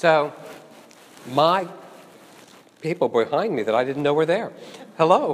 So my people behind me that I didn't know were there. Hello.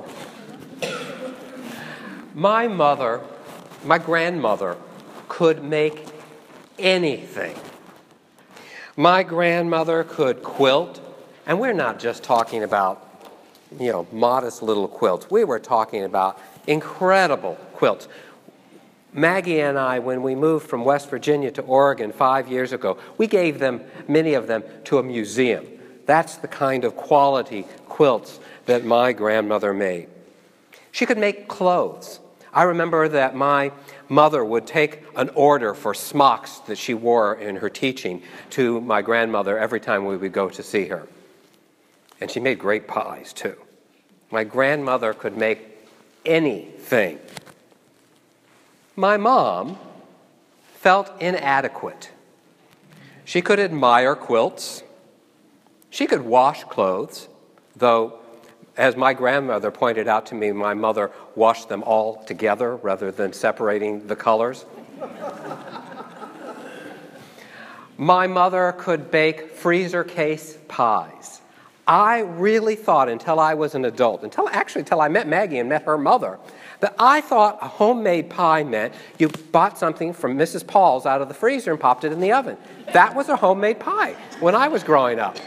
My grandmother, could make anything. My grandmother could quilt, and we're not just talking about, modest little quilts. We were talking about incredible quilts. Maggie and I, when we moved from West Virginia to Oregon 5 years ago, we gave them, many of them, to a museum. That's the kind of quality quilts that my grandmother made. She could make clothes. I remember that my mother would take an order for smocks that she wore in her teaching to my grandmother every time we would go to see her. And she made great pies, too. My grandmother could make anything. My mom felt inadequate. She could admire quilts. She could wash clothes, though, as my grandmother pointed out to me, my mother washed them all together rather than separating the colors. My mother could bake freezer case pies. I really thought until I was an adult, until I met Maggie and met her mother, that I thought a homemade pie meant you bought something from Mrs. Paul's out of the freezer and popped it in the oven. That was a homemade pie when I was growing up.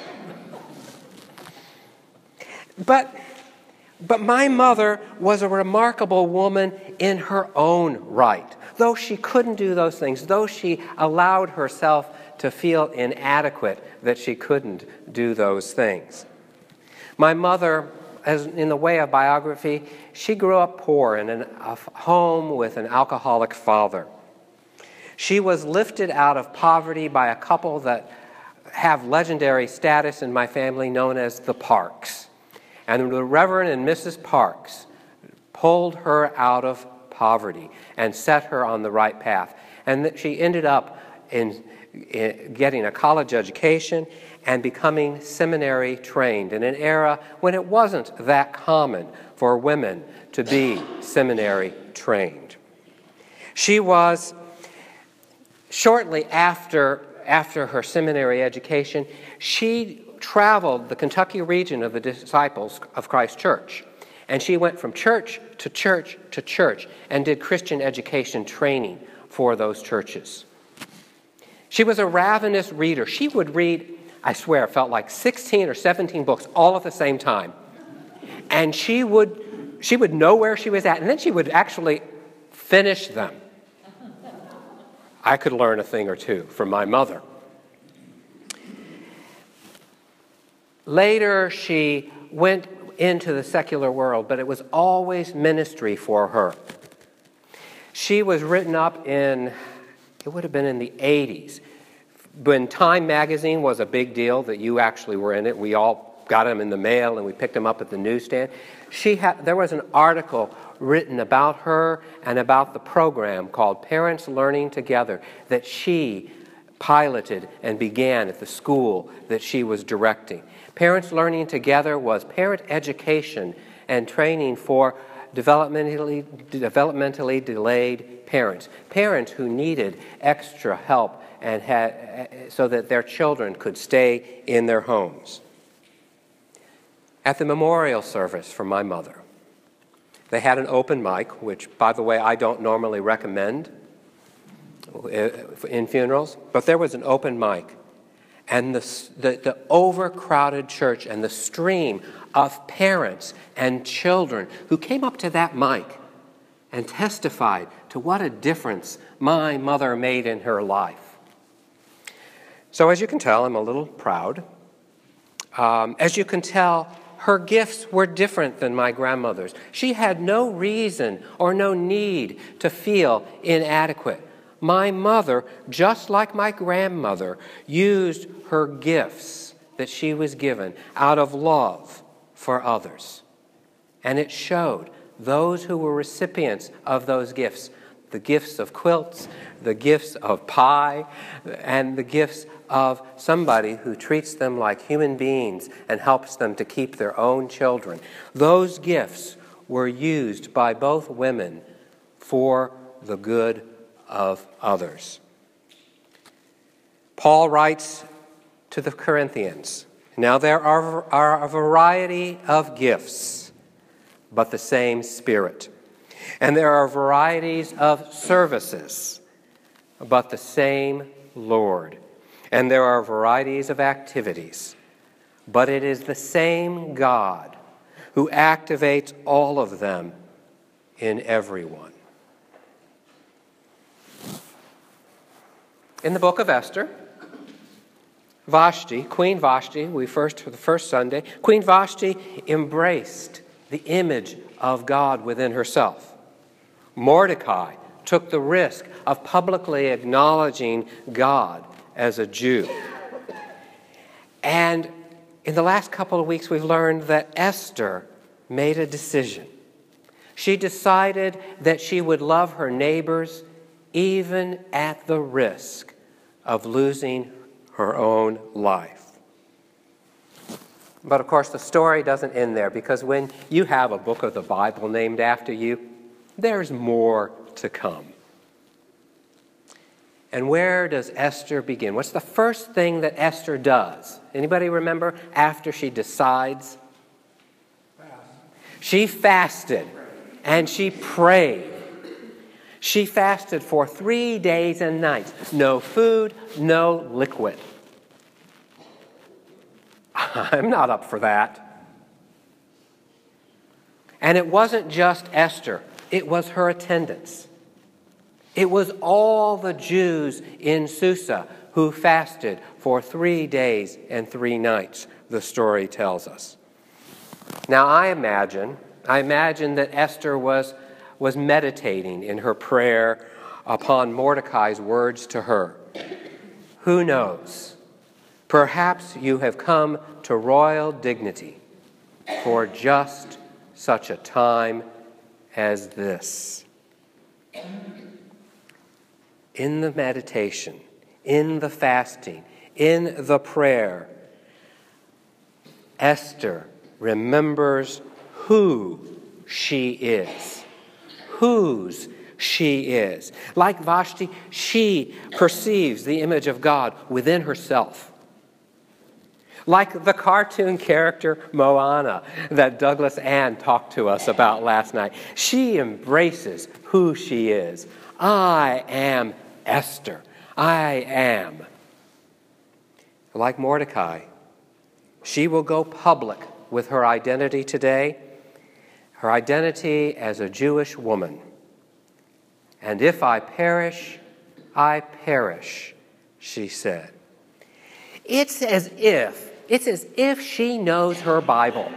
But my mother was a remarkable woman in her own right. Though she couldn't do those things, though she allowed herself to feel inadequate that she couldn't do those things. My mother, as in the way of biography, she grew up poor in a home with an alcoholic father. She was lifted out of poverty by a couple that have legendary status in my family known as the Parks. And the Reverend and Mrs. Parks pulled her out of poverty and set her on the right path. And she ended up in getting a college education and becoming seminary trained in an era when it wasn't that common for women to be seminary trained. She was, shortly after her seminary education, she traveled the Kentucky region of the Disciples of Christ Church. And she went from church to church to church and did Christian education training for those churches. She was a ravenous reader. She would read, I swear, it felt like 16 or 17 books all at the same time. And she would know where she was at, and then she would actually finish them. I could learn a thing or two from my mother. Later, she went into the secular world, but it was always ministry for her. She was written up in, it would have been in the 80s, when Time magazine was a big deal, that you actually were in it. We all got them in the mail, and we picked them up at the newsstand. There was an article written about her and about the program called Parents Learning Together that she piloted and began at the school that she was directing. Parents Learning Together was parent education and training for developmentally delayed parents who needed extra help and so that their children could stay in their homes. At the memorial service for my mother, they had an open mic, which, by the way, I don't normally recommend in funerals, but there was an open mic. And the overcrowded church and the stream of parents and children who came up to that mic and testified to what a difference my mother made in her life. So as you can tell, I'm a little proud. As you can tell, her gifts were different than my grandmother's. She had no reason or no need to feel inadequate. My mother, just like my grandmother, used her gifts that she was given out of love for others. And it showed those who were recipients of those gifts, the gifts of quilts, the gifts of pie, and the gifts of somebody who treats them like human beings and helps them to keep their own children. Those gifts were used by both women for the good of others. Paul writes to the Corinthians, now there are a variety of gifts, but the same Spirit. And there are varieties of services, but the same Lord. And there are varieties of activities, but it is the same God who activates all of them in everyone. In the book of Esther, Vashti, Queen Vashti, for the first Sunday, Queen Vashti embraced the image of God within herself. Mordecai took the risk of publicly acknowledging God as a Jew. And in the last couple of weeks, we've learned that Esther made a decision. She decided that she would love her neighbors even at the risk of losing her own life. But of course, the story doesn't end there, because when you have a book of the Bible named after you, there's more to come. And where does Esther begin? What's the first thing that Esther does? Anybody remember after she decides? She fasted and she prayed. She fasted for 3 days and nights. No food, no liquid. I'm not up for that. And it wasn't just Esther. It was her attendants. It was all the Jews in Susa who fasted for 3 days and 3 nights, the story tells us. Now I imagine that Esther was meditating in her prayer upon Mordecai's words to her. Who knows? Perhaps you have come to royal dignity for just such a time as this. In the meditation, in the fasting, in the prayer, Esther remembers who she is, whose she is. Like Vashti, she perceives the image of God within herself. Like the cartoon character Moana that Douglas Ann talked to us about last night, she embraces who she is. I am Esther. I am. Like Mordecai, she will go public with her identity today, her identity as a Jewish woman. And if I perish, she said. It's as if she knows her Bible.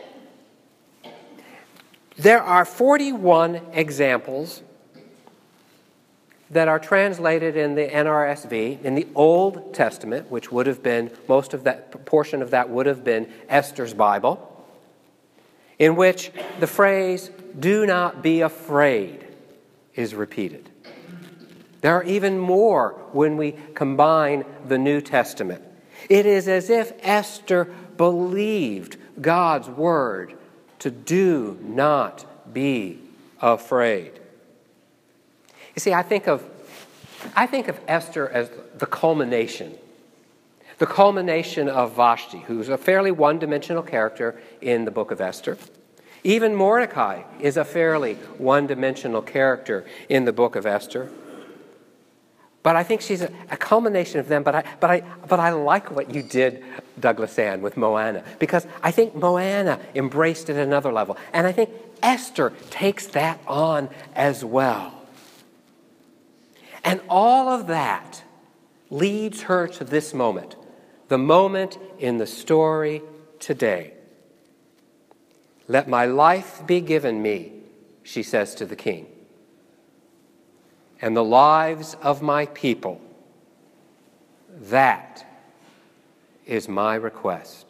There are 41 examples that are translated in the NRSV, in the Old Testament, which would have been, most of that portion of that would have been Esther's Bible, in which the phrase, "do not be afraid," is repeated. There are even more when we combine the New Testament. It is as if Esther believed God's word to do not be afraid. You see, I think of Esther as the culmination of Vashti, who's a fairly one-dimensional character in the book of Esther. Even Mordecai is a fairly one-dimensional character in the book of Esther. But I think she's a culmination of them. But I like what you did, Douglas Ann, with Moana, because I think Moana embraced it at another level. And I think Esther takes that on as well. And all of that leads her to this moment, the moment in the story today. Let my life be given me, she says to the king, and the lives of my people. That is my request.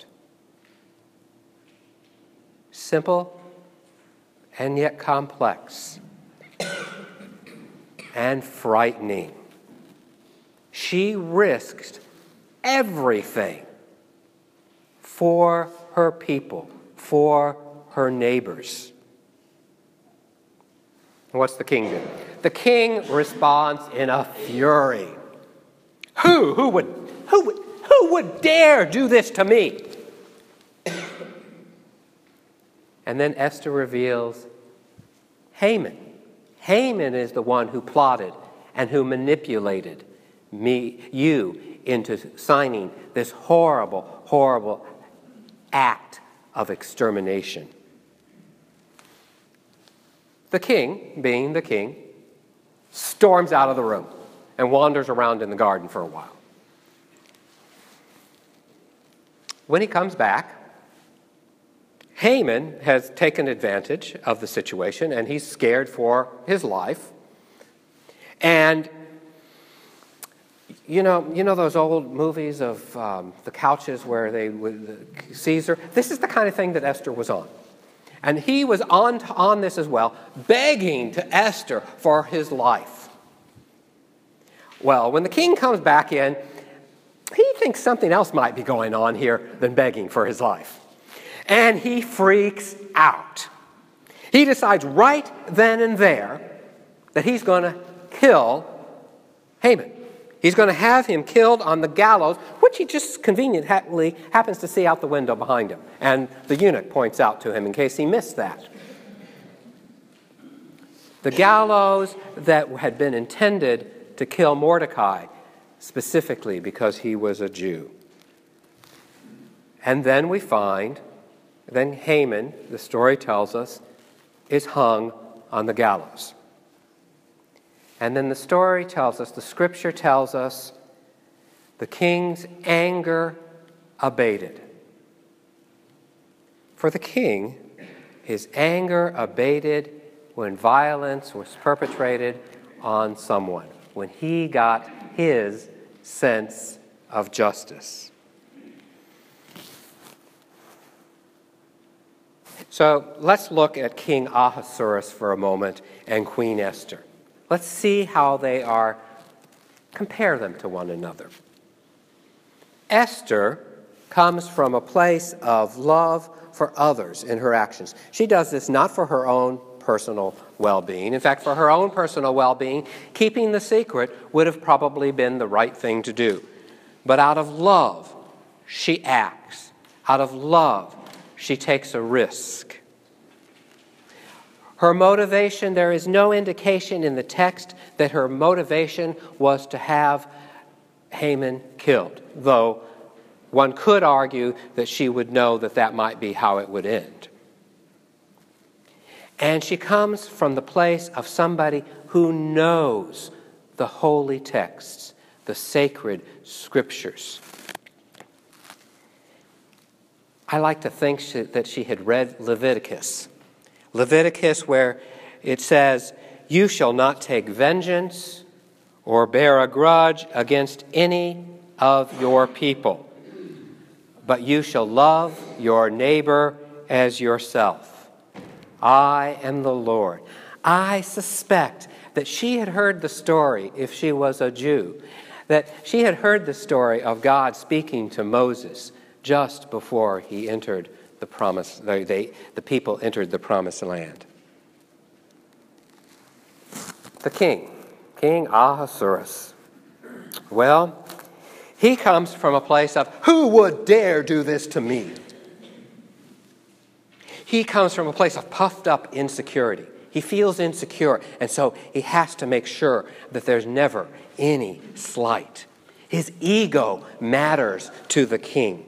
Simple and yet complex and frightening. She risked everything for her people, for her neighbors. What's the king do? The king responds in a fury. Who Who would dare do this to me? And then Esther reveals Haman. Haman is the one who plotted and who manipulated you into signing this horrible, horrible act of extermination. The king, being the king, storms out of the room and wanders around in the garden for a while. When he comes back, Haman has taken advantage of the situation, and he's scared for his life. And you know those old movies of the couches where they would Caesar. This is the kind of thing that Esther was on, and he was on this as well, begging to Esther for his life. Well, when the king comes back in, he thinks something else might be going on here than begging for his life. And he freaks out. He decides right then and there that he's going to kill Haman. He's going to have him killed on the gallows, which he just conveniently happens to see out the window behind him. And the eunuch points out to him in case he missed that. The gallows that had been intended to kill Mordecai, specifically because he was a Jew. And then we find, then Haman, the story tells us, is hung on the gallows. And then the story tells us, the scripture tells us, the king's anger abated. For the king, his anger abated when violence was perpetrated on someone, when he got his sense of justice. So let's look at King Ahasuerus for a moment and Queen Esther. Let's see how they are, compare them to one another. Esther comes from a place of love for others in her actions. She does this not for her own personal well-being. In fact, for her own personal well-being, keeping the secret would have probably been the right thing to do. But out of love, she acts. Out of love, she takes a risk. Her motivation, there is no indication in the text that her motivation was to have Haman killed, though one could argue that she would know that that might be how it would end. And she comes from the place of somebody who knows the holy texts, the sacred scriptures. I like to think that she had read Leviticus. Leviticus, where it says, "You shall not take vengeance or bear a grudge against any of your people, but you shall love your neighbor as yourself. I am the Lord." I suspect that she had heard the story, if she was a Jew, that she had heard the story of God speaking to Moses just before he entered the promise. The people entered the promised land. The king, King Ahasuerus. Well, he comes from a place of, who would dare do this to me? He comes from a place of puffed up insecurity. He feels insecure, and so he has to make sure that there's never any slight. His ego matters to the king.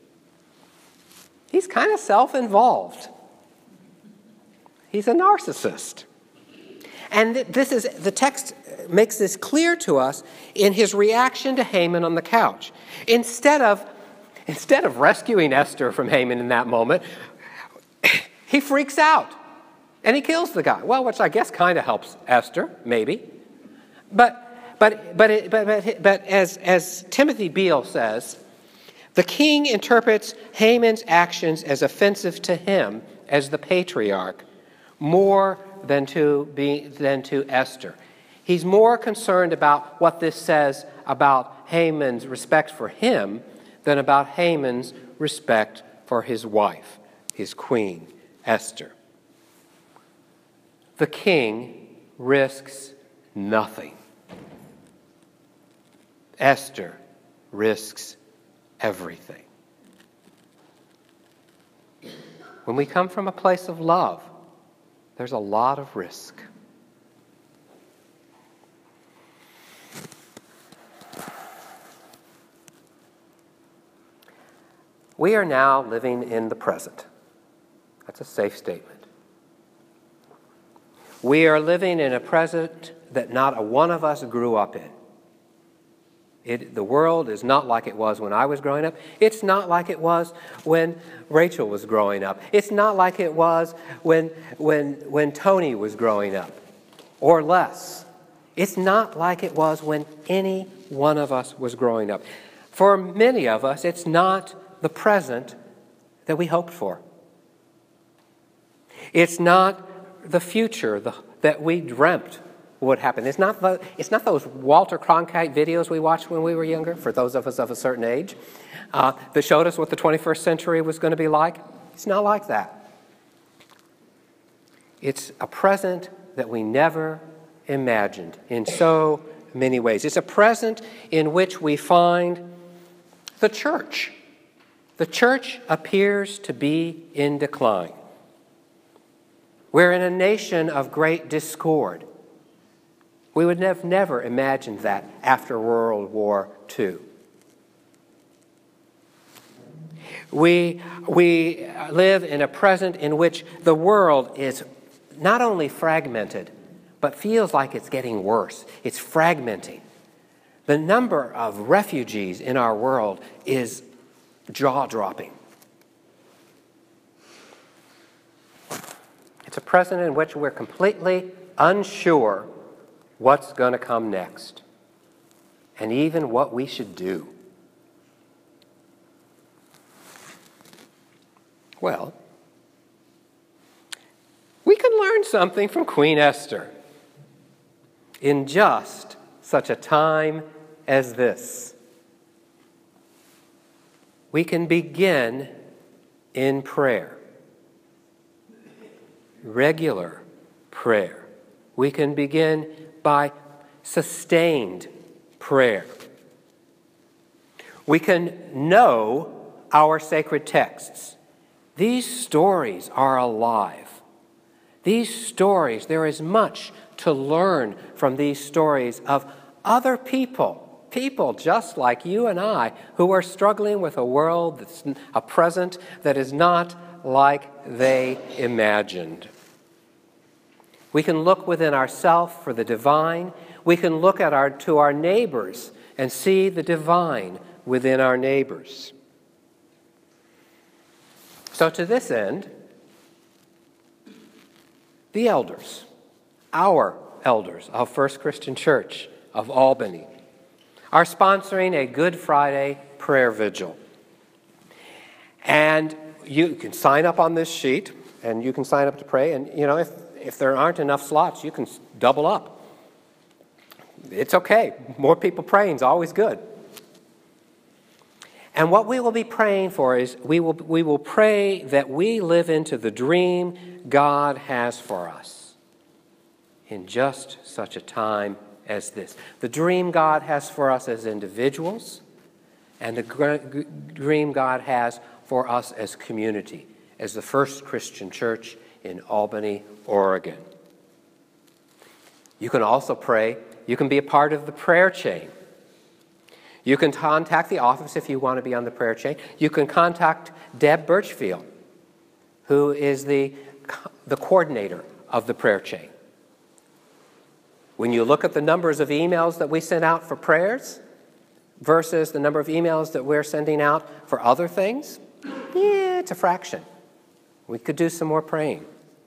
He's kind of self-involved. He's a narcissist. And the text makes this clear to us in his reaction to Haman on the couch. Instead of rescuing Esther from Haman in that moment, he freaks out and he kills the guy. Well, which I guess kind of helps Esther, maybe. But as Timothy Beale says, the king interprets Haman's actions as offensive to him as the patriarch more than to Esther. He's more concerned about what this says about Haman's respect for him than about Haman's respect for his wife, his queen, Esther. The king risks nothing. Esther risks everything. When we come from a place of love, there's a lot of risk. We are now living in the present. That's a safe statement. We are living in a present that not a one of us grew up in. The world is not like it was when I was growing up. It's not like it was when Rachel was growing up. It's not like it was when Tony was growing up, or less. It's not like it was when any one of us was growing up. For many of us, it's not the present that we hoped for. It's not the future that we dreamt would happen. It's not those Walter Cronkite videos we watched when we were younger, for those of us of a certain age, that showed us what the 21st century was going to be like. It's not like that. It's a present that we never imagined in so many ways. It's a present in which we find the church. The church appears to be in decline. We're in a nation of great discord. We would have never imagined that after World War II. We live in a present in which the world is not only fragmented, but feels like it's getting worse. It's fragmenting. The number of refugees in our world is jaw-dropping. It's a present in which we're completely unsure what's going to come next, and even what we should do. Well, we can learn something from Queen Esther in just such a time as this. We can begin in prayer, regular prayer. We can begin by sustained prayer. We can know our sacred texts. These stories are alive. These stories, there is much to learn from these stories of other people just like you and I, who are struggling with a world that's a present that is not like they imagined. We can look within ourselves for the divine. We can look to our neighbors and see the divine within our neighbors. So to this end, the elders, our elders of First Christian Church of Albany, are sponsoring a Good Friday prayer vigil. And you can sign up on this sheet, and you can sign up to pray. And, if there aren't enough slots, you can double up. It's okay. More people praying is always good. And what we will be praying for is we will pray that we live into the dream God has for us in just such a time as this. The dream God has for us as individuals, and the dream God has for us as community, as the First Christian Church in Albany, Oregon. You can also pray. You can be a part of the prayer chain. You can contact the office if you want to be on the prayer chain. You can contact Deb Birchfield, who is the coordinator of the prayer chain. When you look at the numbers of emails that we send out for prayers versus the number of emails that we're sending out for other things, it's a fraction. We could do some more praying.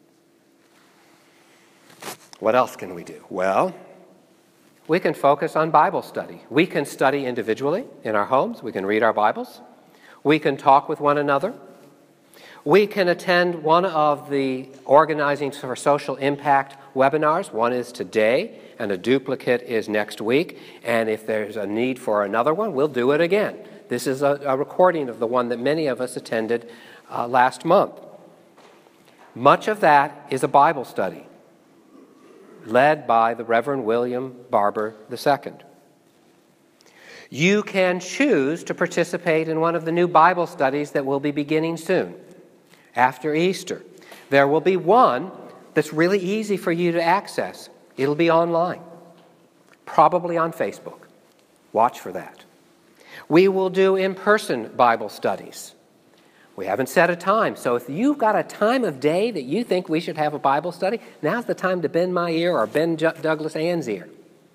What else can we do? Well, we can focus on Bible study. We can study individually in our homes. We can read our Bibles. We can talk with one another. We can attend one of the Organizing for Social Impact webinars. One is today, and a duplicate is next week. And if there's a need for another one, we'll do it again. This is a recording of the one that many of us attended last month. Much of that is a Bible study, led by the Reverend William Barber II. You can choose to participate in one of the new Bible studies that will be beginning soon, after Easter. There will be one that's really easy for you to access. It'll be online, probably on Facebook. Watch for that. We will do in-person Bible studies. We haven't set a time, so if you've got a time of day that you think we should have a Bible study, now's the time to bend my ear or bend Douglas Ann's ear.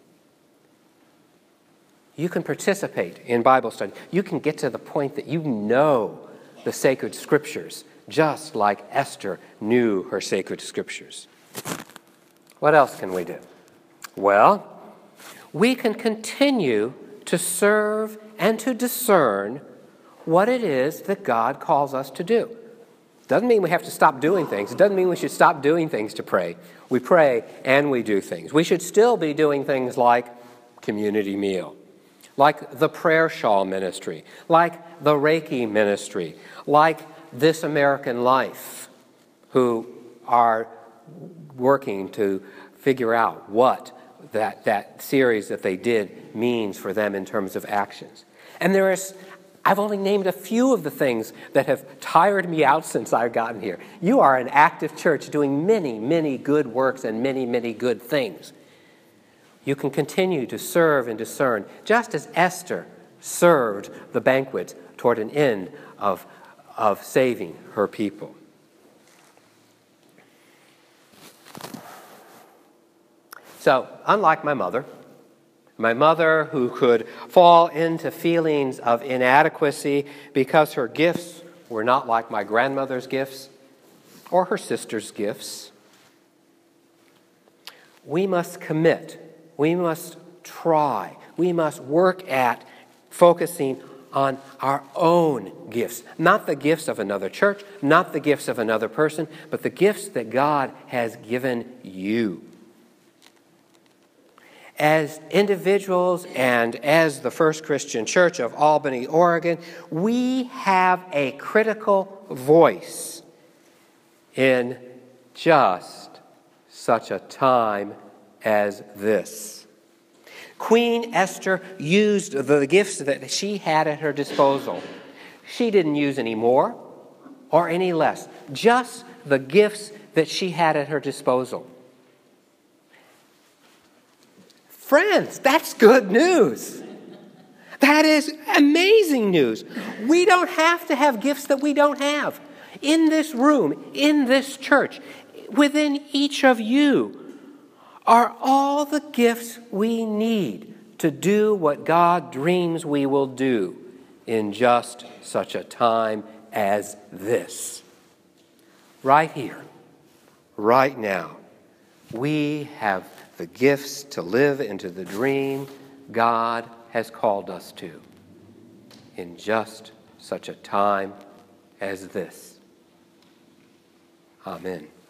You can participate in Bible study. You can get to the point that you know the sacred scriptures, just like Esther knew her sacred scriptures. What else can we do? Well, we can continue to serve and to discern what it is that God calls us to do. Doesn't mean we have to stop doing things. It doesn't mean we should stop doing things to pray. We pray and we do things. We should still be doing things like community meal, like the prayer shawl ministry, like the Reiki ministry, like This American Life, who are working to figure out what that series that they did means for them in terms of actions. And I've only named a few of the things that have tired me out since I've gotten here. You are an active church doing many, many good works and many, many good things. You can continue to serve and discern, just as Esther served the banquet toward an end of saving her people. So, unlike my mother who could fall into feelings of inadequacy because her gifts were not like my grandmother's gifts or her sister's gifts, we must commit, we must try, we must work at focusing on our own gifts, not the gifts of another church, not the gifts of another person, but the gifts that God has given you. As individuals and as the First Christian Church of Albany, Oregon, we have a critical voice in just such a time as this. Queen Esther used the gifts that she had at her disposal. She didn't use any more or any less, just the gifts that she had at her disposal. Friends, that's good news. That is amazing news. We don't have to have gifts that we don't have. In this room, in this church, within each of you are all the gifts we need to do what God dreams we will do in just such a time as this. Right here, right now, we have the gifts to live into the dream God has called us to in just such a time as this. Amen.